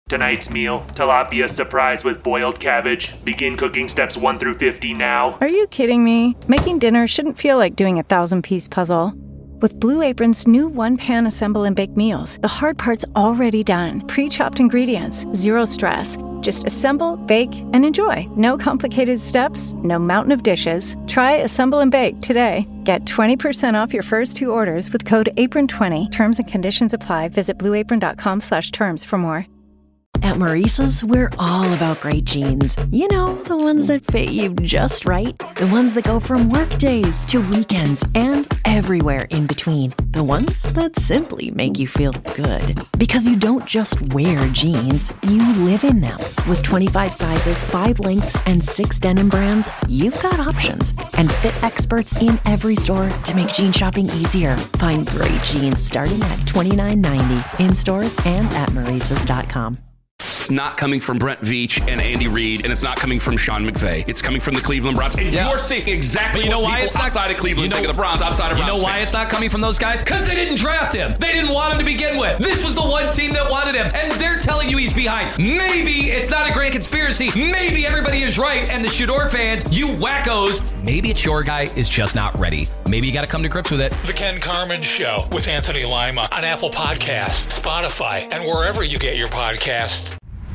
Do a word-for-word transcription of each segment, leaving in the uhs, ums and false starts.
Tonight's meal, tilapia surprise with boiled cabbage. Begin cooking steps one through fifty now. Are you kidding me? Making dinner shouldn't feel like doing a thousand-piece puzzle. With Blue Apron's new one-pan assemble and bake meals, the hard part's already done. Pre-chopped ingredients, zero stress. Just assemble, bake, and enjoy. No complicated steps, no mountain of dishes. Try Assemble and Bake today. Get twenty percent off your first two orders with code apron twenty. Terms and conditions apply. Visit blueapron.com slash terms for more. At Maurice's, we're all about great jeans. You know, the ones that fit you just right. The ones that go from work days to weekends and everywhere in between. The ones that simply make you feel good. Because you don't just wear jeans, you live in them. With twenty-five sizes, five lengths, and six denim brands, you've got options. And fit experts in every store to make jean shopping easier. Find great jeans starting at twenty-nine ninety in stores and at Maurices dot com. It's not coming from Brent Veach and Andy Reid, and it's not coming from Sean McVay. It's coming from the Cleveland Browns. And yeah. you're seeing exactly you know what why people it's not, outside of Cleveland you know, think of the Browns, outside of You Browns know why fans. it's not coming from those guys? Because they didn't draft him. They didn't want him to begin with. This was the one team that wanted him, and they're telling you he's behind. Maybe it's not a grand conspiracy. Maybe everybody is right, and the Shador fans, you wackos, maybe it's your guy is just not ready. Maybe you got to come to grips with it. The Ken Carman Show with Anthony Lima on Apple Podcasts, Spotify, and wherever you get your podcasts.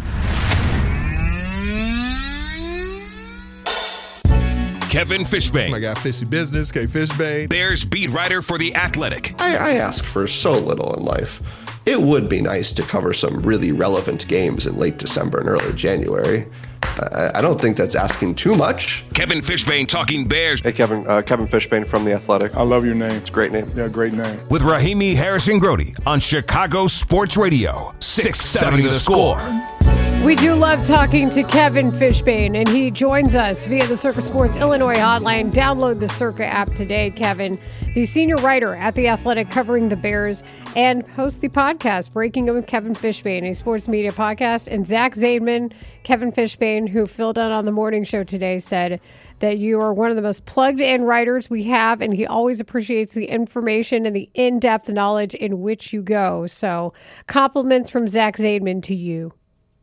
Kevin Fishbain. My guy, Fishy Business, K. Fishbain. Bears beat writer for The Athletic. I, I ask for so little in life. It would be nice to cover some really relevant games in late December and early January. I, I don't think that's asking too much. Kevin Fishbain talking Bears. Hey, Kevin. Uh, Kevin Fishbain from The Athletic. I love your name. It's a great name. Yeah, great name. With Rahimi Harrison-Grody on Chicago Sports Radio, six seventy The Score. We do love talking to Kevin Fishbain, and he joins us via the Circa Sports Illinois hotline. Download the Circa app today, Kevin, the senior writer at The Athletic covering the Bears, and hosts the podcast, Breaking It with Kevin Fishbain, a sports media podcast. And Zach Zaidman, Kevin Fishbain, who filled in on the morning show today, said that you are one of the most plugged-in writers we have, and he always appreciates the information and the in-depth knowledge in which you go. So compliments from Zach Zaidman to you.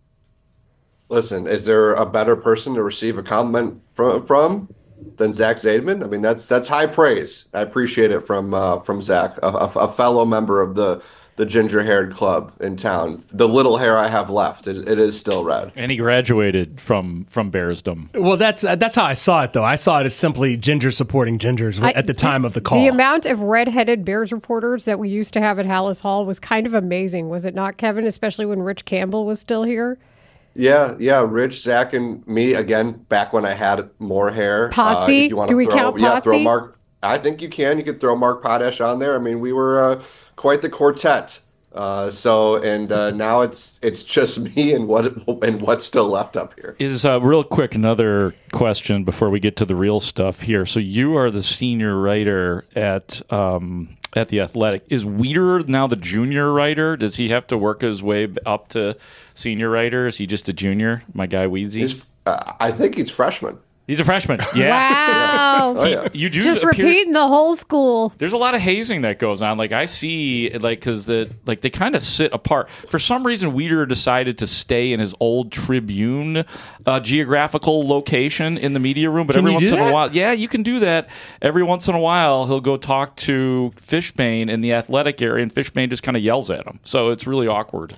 Listen, is there a better person to receive a compliment from, from than Zach Zaidman? I mean, that's that's high praise. I appreciate it from uh, from Zach, a, a, a fellow member of the the ginger-haired club in town. The little hair I have left, it, it is still red. And he graduated from from Bearsdom. Well, that's uh, that's how I saw it, though. I saw it as simply ginger supporting gingers I, at the time the, of the call. The amount of red-headed Bears reporters that we used to have at Hallis Hall was kind of amazing, was it not, Kevin? Especially when Rich Campbell was still here. Yeah, yeah, Rich, Zach, and me, again, back when I had more hair. Potsy? Uh, Do we throw, count Potsy? Yeah, throw Mark. I think you can. You could throw Mark Potash on there. I mean, we were uh, quite the quartet. Uh, so, and uh, now it's it's just me and what and what's still left up here. Is uh, real quick another question before we get to the real stuff here. So you are the senior writer at um, at The Athletic. Is Weeder now the junior writer? Does he have to work his way up to senior writer? Is he just a junior? My guy Weedsy? Uh, I think he's freshman. He's a freshman. Yeah. Wow. Oh, yeah. You do just appear, repeating the whole school. There's a lot of hazing that goes on. Like I see, like because the like they kind of sit apart. For some reason, Weeder decided to stay in his old Tribune uh, geographical location in the media room. But Can every you once do in that? a while, yeah, you can do that. Every once in a while, he'll go talk to Fishbain in the Athletic area, and Fishbain just kind of yells at him. So it's really awkward.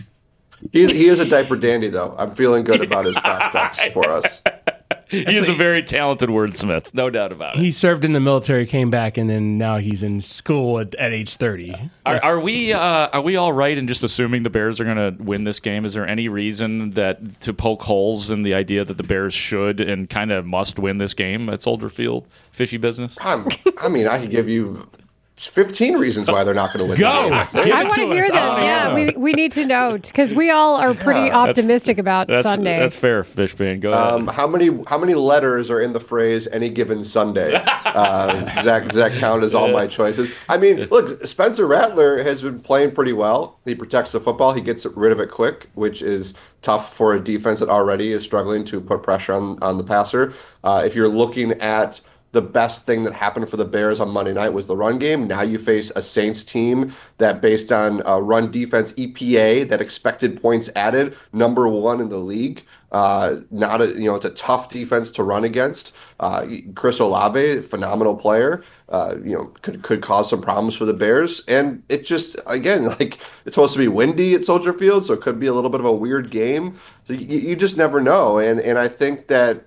He, he is a diaper dandy, though. I'm feeling good about his prospects for us. He is a very talented wordsmith, no doubt about it. He served in the military, came back, and then now he's in school at, at age thirty. Are, are we uh, are we all right in just assuming the Bears are going to win this game? Is there any reason that to poke holes in the idea that the Bears should and kind of must win this game at Soldier Field? Fishy business? I'm, I mean, I could give you fifteen reasons why they're not going to win. Go. The game. I want to hear us. them. Uh, yeah, we, we need to know because we all are pretty Yeah. optimistic about That's, Sunday. That's fair, Fishbain. Go ahead. Um, how many how many letters are in the phrase "any given Sunday"? Uh, Zach, does that count as all my choices? I mean, look, Spencer Rattler has been playing pretty well. He protects the football. He gets rid of it quick, which is tough for a defense that already is struggling to put pressure on on the passer. Uh, if you're looking at the best thing that happened for the Bears on Monday night was the run game. Now you face a Saints team that, based on uh, run defense E P A, that expected points added, number one in the league. Uh, not a, you know, it's a tough defense to run against. Uh, Chris Olave, phenomenal player, uh, you know, could could cause some problems for the Bears. And it just, again, like, it's supposed to be windy at Soldier Field, so it could be a little bit of a weird game. So you, you just never know. And and I think that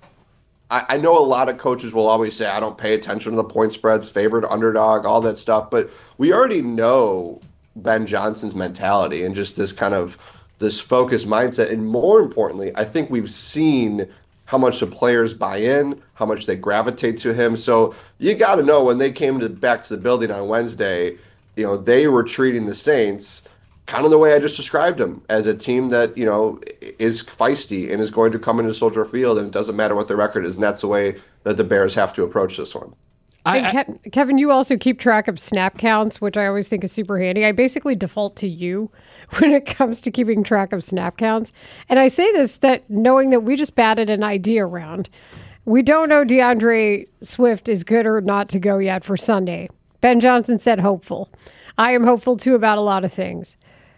I, I know a lot of coaches will always say, I don't pay attention to the point spreads, favored underdog, all that stuff. But we already know Ben Johnson's mentality and just this kind of this focused mindset. And more importantly, I think we've seen how much the players buy in, how much they gravitate to him. So you got to know, when they came to back to the building on Wednesday, you know, they were treating the Saints kind of the way I just described them, as a team that, you know, is feisty and is going to come into Soldier Field, and it doesn't matter what the record is. And that's the way that the Bears have to approach this one. I, I, Ke- Kevin, you also keep track of snap counts, which I always think is super handy. I basically default to you when it comes to keeping track of snap counts. And I say this that knowing that we just batted an idea round. We don't know DeAndre Swift is good or not to go yet for Sunday. Ben Johnson said hopeful. I am hopeful too about a lot of things.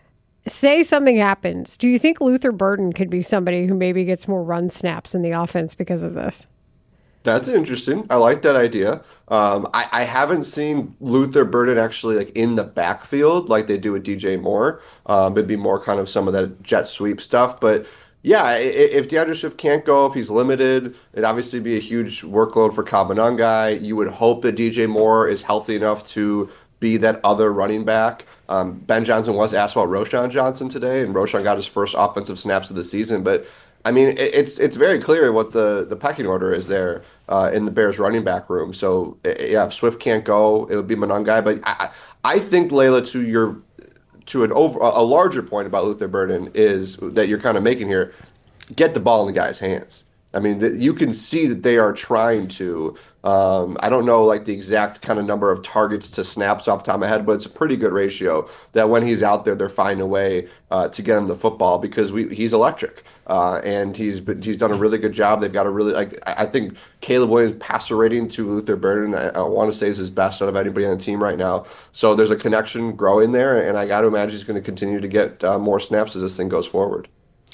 Say something happens. Do you think Luther Burden could be somebody who maybe gets more run snaps in the offense because of this? That's interesting. I like that idea. Um, I, I haven't seen Luther Burden actually like in the backfield like they do with D J Moore. Um, it'd be more kind of some of that jet sweep stuff. But yeah, if DeAndre Swift can't go, if he's limited, it'd obviously be a huge workload for Kabanungai. You would hope that D J Moore is healthy enough to be that other running back. Um, Ben Johnson was asked about Roschon Johnson today, and Roschon got his first offensive snaps of the season. But I mean, it's it's very clear what the, the pecking order is there uh, in the Bears running back room. So yeah, if Swift can't go, it would be Monangai. But I I think, Layla, to your to an over a larger point about Luther Burden is that you're kind of making here, get the ball in the guy's hands. I mean, the, you can see that they are trying to. Um, I don't know like the exact kind of number of targets to snaps off the top of my head, but it's a pretty good ratio that when he's out there, they're finding a way uh, to get him the football, because we, he's electric uh, and he's been, he's done a really good job. They've got a really like I think Caleb Williams' passer rating to Luther Burden, I, I want to say, is his best out of anybody on the team right now. So there's a connection growing there, and I got to imagine he's going to continue to get uh, more snaps as this thing goes forward.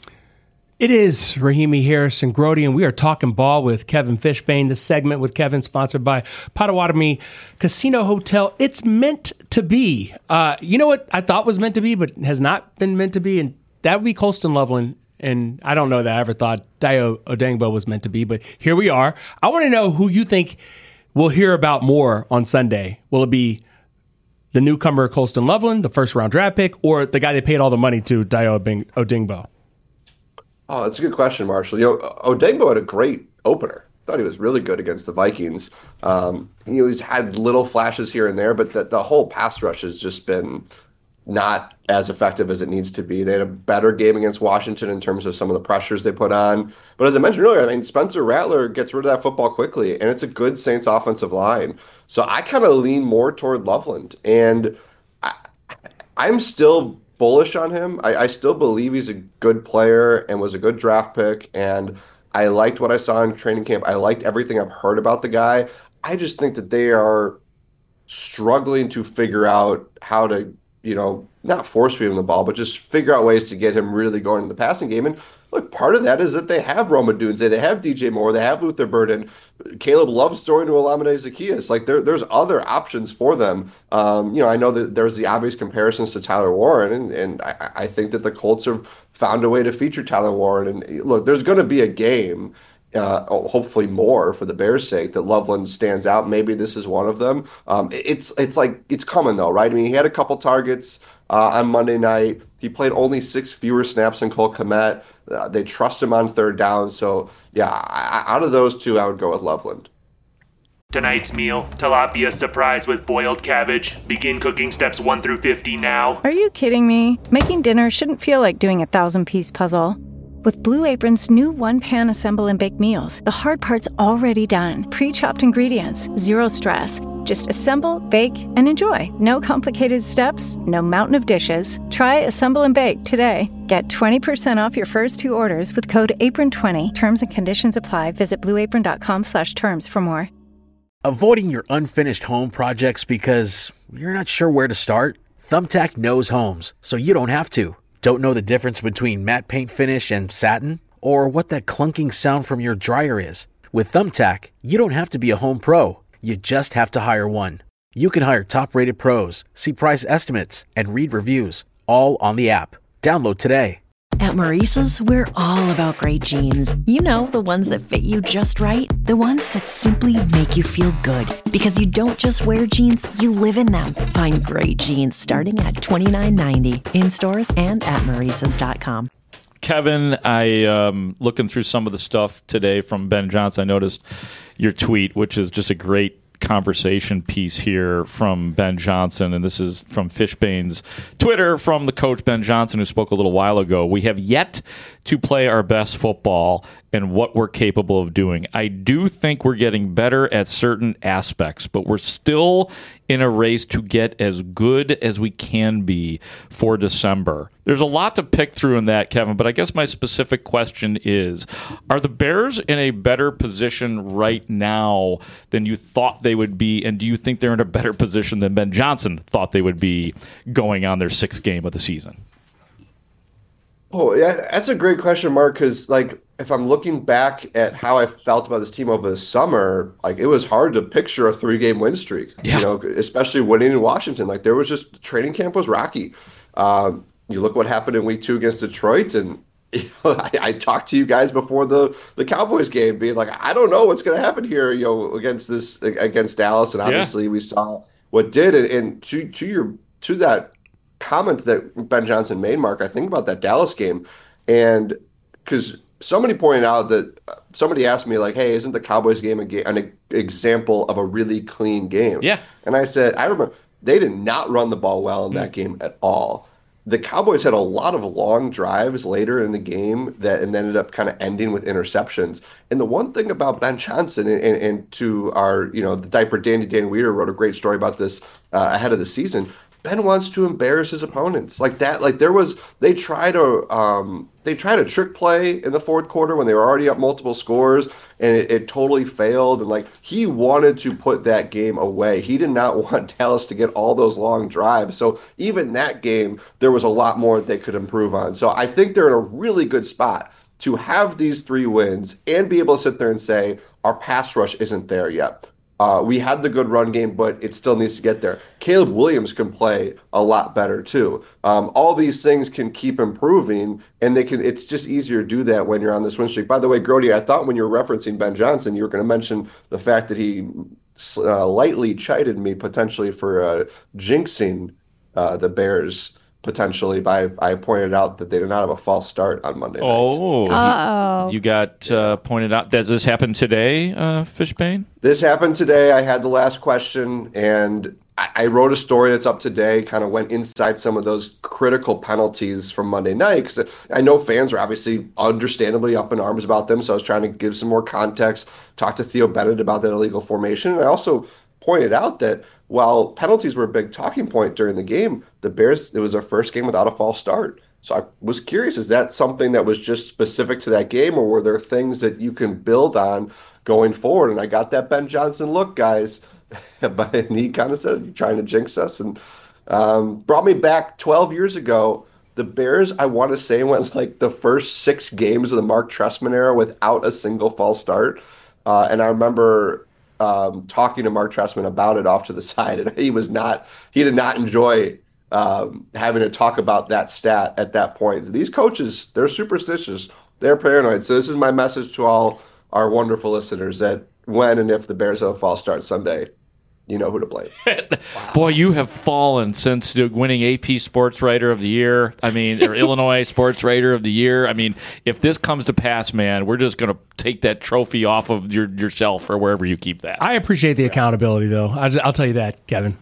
It is Rahimi Harrison Grody, and we are talking ball with Kevin Fishbain. This segment with Kevin, sponsored by Potawatomi Casino Hotel. It's meant to be. Uh, you know what I thought was meant to be, but has not been meant to be, and that would be Colston Loveland. And I don't know that I ever thought Dayo Odeyingbo was meant to be, but here we are. I want to know who you think we'll hear about more on Sunday. Will it be the newcomer Colston Loveland, the first-round draft pick, or the guy they paid all the money to, Dayo Odeyingbo? Oh, that's a good question, Marshall. You know, Odeyingbo had a great opener. Thought he was really good against the Vikings. Um, you know, he's had little flashes here and there, but the, the whole pass rush has just been not as effective as it needs to be. They had a better game against Washington in terms of some of the pressures they put on. But as I mentioned earlier, I mean, Spencer Rattler gets rid of that football quickly, and it's a good Saints offensive line. So I kind of lean more toward Loveland. And I, I'm still bullish on him. I, I still believe he's a good player and was a good draft pick, and I liked what I saw in training camp. I liked everything I've heard about the guy. I just think that they are struggling to figure out how to, you know, not force feed him the ball, but just figure out ways to get him really going in the passing game. And look, part of that is that they have Rome Odunze, they have D J Moore, they have Luther Burden. Caleb loves throwing to Olamide Zaccheaus. Like there, there's other options for them. Um, you know, I know that there's the obvious comparisons to Tyler Warren, and, and I, I think that the Colts have found a way to feature Tyler Warren. And look, there's going to be a game, uh, hopefully more for the Bears' sake, that Loveland stands out. Maybe this is one of them. Um, it's it's like it's coming though, right? I mean, he had a couple targets uh, on Monday night. He played only six fewer snaps than Cole Kmet. Uh, they trust him on third down. So, yeah, I, out of those two, I would go with Loveland. Tonight's meal, tilapia surprise with boiled cabbage. Begin cooking steps one through fifty now. Are you kidding me? Making dinner shouldn't feel like doing a thousand-piece puzzle. With Blue Apron's new one-pan assemble and bake meals, the hard part's already done. Pre-chopped ingredients, zero stress. Just assemble, bake, and enjoy. No complicated steps, no mountain of dishes. Try Assemble and Bake today. Get twenty percent off your first two orders with code apron twenty. Terms and conditions apply. Visit blueapron.com slash terms for more. Avoiding your unfinished home projects because you're not sure where to start? Thumbtack knows homes, so you don't have to. Don't know the difference between matte paint finish and satin? Or what that clunking sound from your dryer is? With Thumbtack, you don't have to be a home pro. You just have to hire one. You can hire top-rated pros, see price estimates, and read reviews, all on the app. Download today. At Maurice's, we're all about great jeans. You know, the ones that fit you just right. The ones that simply make you feel good. Because you don't just wear jeans, you live in them. Find great jeans starting at twenty-nine ninety in stores and at maurices dot com. Kevin, I um looking through some of the stuff today from Ben Johnson. I noticed your tweet, which is just a great conversation piece here from Ben Johnson, and this is from Fishbane's Twitter from the coach Ben Johnson, who spoke a little while ago. We have yet to play our best football and what we're capable of doing. I do think we're getting better at certain aspects, but we're still in a race to get as good as we can be for December. There's a lot to pick through in that, Kevin, but I guess my specific question is, are the Bears in a better position right now than you thought they would be, and do you think they're in a better position than Ben Johnson thought they would be going on their sixth game of the season? Oh, yeah, that's a great question, Mark, because, like, if I'm looking back at how I felt about this team over the summer, like, it was hard to picture a three-game win streak, yeah. you know, especially winning in Washington. Like, there was just, training camp was rocky. Um, you look what happened in week two against Detroit, and you know, I, I talked to you guys before the, the Cowboys game, being like, I don't know what's going to happen here, you know, against this, against Dallas, and obviously yeah. we saw what did, and, and to to your to that comment that Ben Johnson made, Mark, I think about that Dallas game, and because somebody pointed out that somebody asked me, like, hey, isn't the Cowboys game a ga- an example of a really clean game? Yeah. And I said, I remember they did not run the ball well in that game at all. The Cowboys had a lot of long drives later in the game that and ended up kind of ending with interceptions. And the one thing about Ben Johnson, and, and, and to our, you know, the diaper dandy Dan Weeder wrote a great story about this uh, ahead of the season. Ben wants to embarrass his opponents like that. Like there was, they tried to, um, they tried a trick play in the fourth quarter when they were already up multiple scores, and it, it totally failed. And like he wanted to put that game away. He did not want Dallas to get all those long drives. So even that game, there was a lot more that they could improve on. So I think they're in a really good spot to have these three wins and be able to sit there and say our pass rush isn't there yet. Uh, we had the good run game, but it still needs to get there. Caleb Williams can play a lot better too. Um, all these things can keep improving, and they can. It's just easier to do that when you're on this win streak. By the way, Grody, I thought when you were referencing Ben Johnson, you were going to mention the fact that he uh, lightly chided me potentially for uh, jinxing uh, the Bears. Potentially, by I pointed out that they did not have a false start on Monday night. Oh, Uh-oh. you got uh, pointed out that this happened today, uh, Fishbane? This happened today. I had the last question, and I, I wrote a story that's up today, kind of went inside some of those critical penalties from Monday night, because I know fans are obviously understandably up in arms about them, so I was trying to give some more context, talk to Theo Bennett about that illegal formation, and I also pointed out that while penalties were a big talking point during the game, the Bears, it was their first game without a false start. So I was curious, is that something that was just specific to that game, or were there things that you can build on going forward? And I got that Ben Johnson look, guys. But he kind of said, you're trying to jinx us. And um, brought me back twelve years ago. The Bears, I want to say, went like the first six games of the Mark Trestman era without a single false start. Uh, and I remember Um, talking to Mark Trestman about it off to the side, and he was not, he did not enjoy um, having to talk about that stat at that point. These coaches, they're superstitious, they're paranoid. So this is my message to all our wonderful listeners, that when and if the Bears have a false start Sunday, you know who to blame. Wow. Boy, you have fallen since winning A P Sports Writer of the Year. I mean, or Illinois Sports Writer of the Year. I mean, if this comes to pass, man, we're just going to take that trophy off of your yourself or wherever you keep that. I appreciate the accountability, though. I'll, I'll tell you that, Kevin.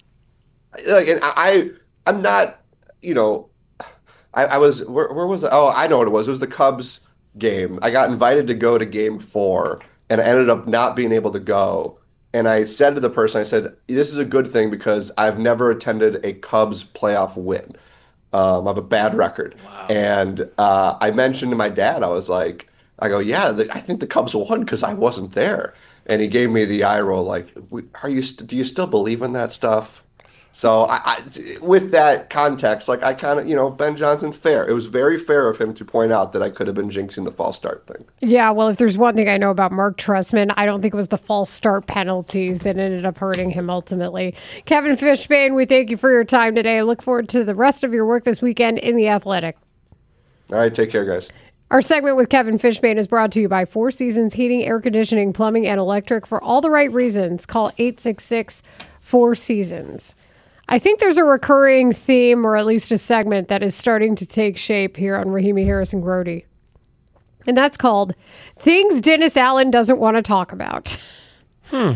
Like, and I, I'm not, you know, I, I was, where, where was it? Oh, I know what it was. It was the Cubs game. I got invited to go to game four, and I ended up not being able to go. And I said to the person, I said, this is a good thing because I've never attended a Cubs playoff win. Um, I have a bad record. Wow. And uh, I mentioned to my dad, I was like, I go, yeah, the, I think the Cubs won because I wasn't there. and he gave me the eye roll. Like, are you? St- do you still believe in that stuff? So, I, I, with that context, like I kind of, you know, Ben Johnson, fair. It was very fair of him to point out that I could have been jinxing the false start thing. Yeah, well, if there's one thing I know about Mark Trestman, I don't think it was the false start penalties that ended up hurting him ultimately. Kevin Fishbane, we thank you for your time today. I look forward to the rest of your work this weekend in The Athletic. All right, take care, guys. Our segment with Kevin Fishbane is brought to you by Four Seasons Heating, Air Conditioning, Plumbing, and Electric. For all the right reasons, call eight six six, four seasons. I think there's a recurring theme, or at least a segment, that is starting to take shape here on Rahimi Harris and Grody. And that's called Things Dennis Allen Doesn't Want to Talk About. Hmm.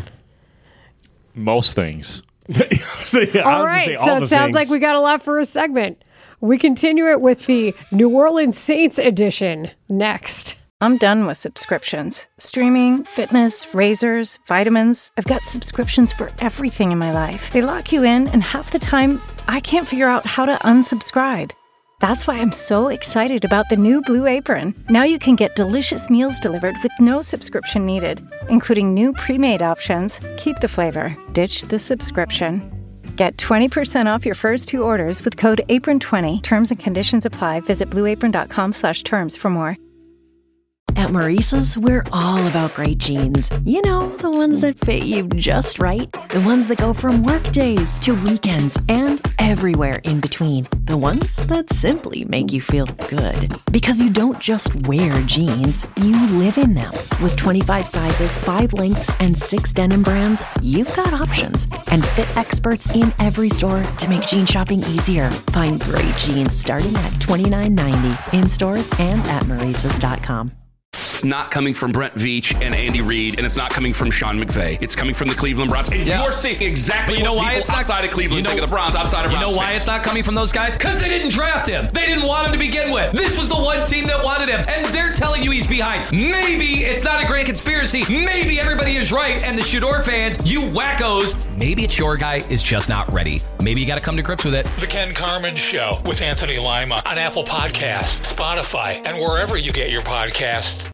Most things. so, yeah, all right, all so it sounds things. like we got a lot for a segment. We continue it with the New Orleans Saints edition next. I'm done with subscriptions. Streaming, fitness, razors, vitamins. I've got subscriptions for everything in my life. They lock you in, and half the time, I can't figure out how to unsubscribe. That's why I'm so excited about the new Blue Apron. Now you can get delicious meals delivered with no subscription needed, including new pre-made options. Keep the flavor, ditch the subscription. Get twenty percent off your first two orders with code apron twenty. Terms and conditions apply. Visit blueapron.com slash terms for more. At Maurice's, we're all about great jeans. You know, the ones that fit you just right. The ones that go from work days to weekends and everywhere in between. The ones that simply make you feel good. Because you don't just wear jeans, you live in them. With twenty-five sizes, five lengths, and six denim brands, you've got options. And fit experts in every store to make jean shopping easier. Find great jeans starting at twenty-nine ninety in stores and at Maurices dot com. It's not coming from Brent Veach and Andy Reid, and it's not coming from Sean McVay. It's coming from the Cleveland Browns. And yeah. you're seeing exactly but you know what why people it's not, outside of Cleveland you know, think of the Browns, outside of You Browns know why fans. it's not coming from those guys? Because they didn't draft him. They didn't want him to begin with. This was the one team that wanted him, and they're telling you he's behind. Maybe it's not a grand conspiracy. Maybe everybody is right, and the Shador fans, you wackos, maybe it's your guy is just not ready. Maybe you got to come to grips with it. The Ken Carman Show with Anthony Lima on Apple Podcasts, Spotify, and wherever you get your podcasts.